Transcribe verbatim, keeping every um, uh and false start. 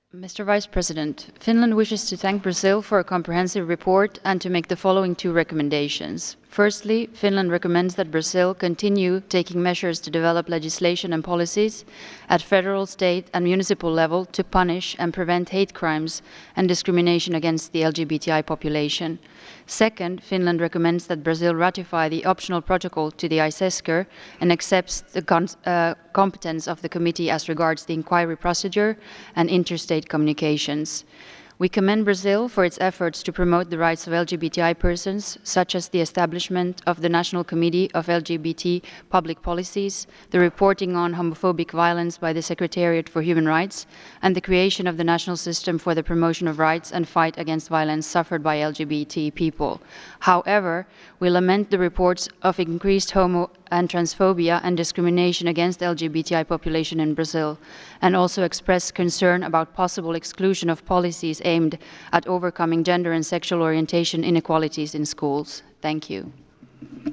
Mister Vice President, Finland wishes to thank Brazil for a comprehensive report and to make the following two recommendations. Firstly, Finland recommends that Brazil continue taking measures to develop legislation and policies at federal, state and municipal level to punish and prevent hate crimes and discrimination against the L G B T I population. Second, Finland recommends that Brazil ratify the optional protocol to the I C E S C R and accepts the uh, competence of the committee as regards the inquiry procedure and interstate communications. We commend Brazil for its efforts to promote the rights of L G B T I persons, such as the establishment of the National Committee of L G B T Public Policies, the reporting on homophobic violence by the Secretariat for Human Rights, and the creation of the National System for the Promotion of Rights and Fight Against Violence Suffered by L G B T people. However, we lament the reports of increased homo and transphobia and discrimination against the L G B T I population in Brazil, and also express concern about possible exclusion of policies aimed at overcoming gender and sexual orientation inequalities in schools. Thank you.